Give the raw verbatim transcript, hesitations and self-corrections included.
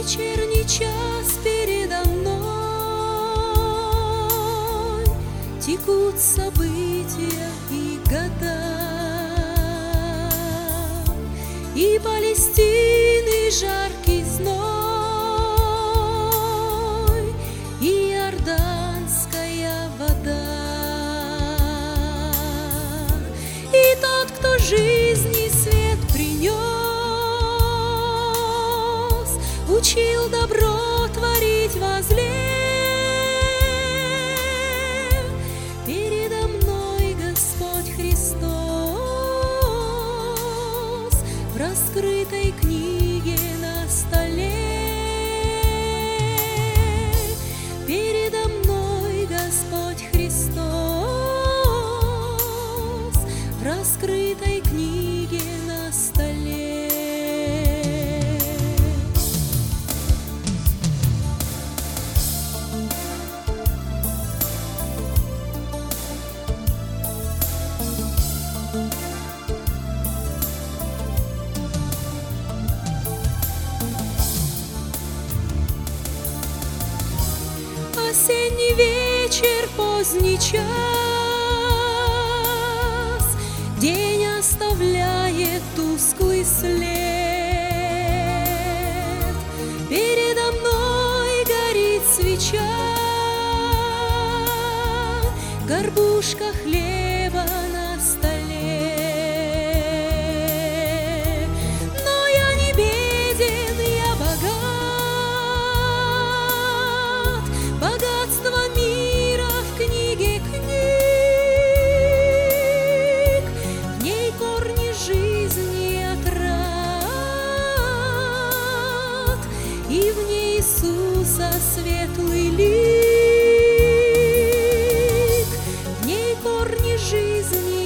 вечерний час передо мной текут события и года, и Палестины жаркий зной, и иорданская вода. И тот, кто жизни свет принес, учил добро творить возле. Передо мной Господь Христос в раскрытой книге на столе. Передо мной Господь Христос в раскрытой книге на столе. Осенний вечер, поздний час, день оставляет тусклый след. Передо мной горит свеча, горбушка хлеба на столе. Но я не беден, я богат, богатство мира в книге книг, в ней корни жизни отрад, и в ней Иисуса светлый лик, в ней корни жизни